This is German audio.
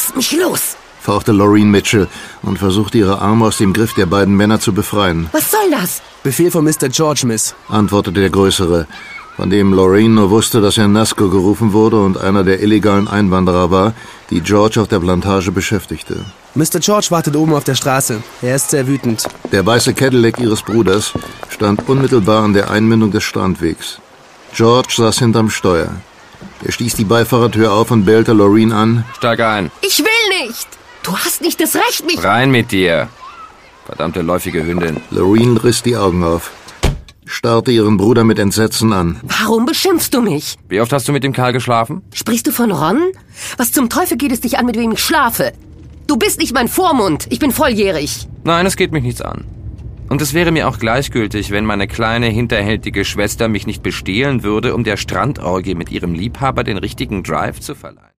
Lass mich los! Fauchte Loreen Mitchell und versuchte, ihre Arme aus dem Griff der beiden Männer zu befreien. Was soll das? Befehl von Mr. George, Miss, antwortete der Größere, von dem Loreen nur wusste, dass er Nasco gerufen wurde und einer der illegalen Einwanderer war, die George auf der Plantage beschäftigte. Mr. George wartet oben auf der Straße. Er ist sehr wütend. Der weiße Cadillac ihres Bruders stand unmittelbar an der Einmündung des Strandwegs. George saß hinterm Steuer. Er stieß die Beifahrertür auf und bellte Loreen an. Steig ein. Ich will nicht! Du hast nicht das Recht, mich... Rein mit dir. Verdammte läufige Hündin. Loreen riss die Augen auf, starrte ihren Bruder mit Entsetzen an. Warum beschimpfst du mich? Wie oft hast du mit dem Kerl geschlafen? Sprichst du von Ron? Was zum Teufel geht es dich an, mit wem ich schlafe? Du bist nicht mein Vormund. Ich bin volljährig. Nein, es geht mich nichts an. Und es wäre mir auch gleichgültig, wenn meine kleine, hinterhältige Schwester mich nicht bestehlen würde, um der Strandorgie mit ihrem Liebhaber den richtigen Drive zu verleihen.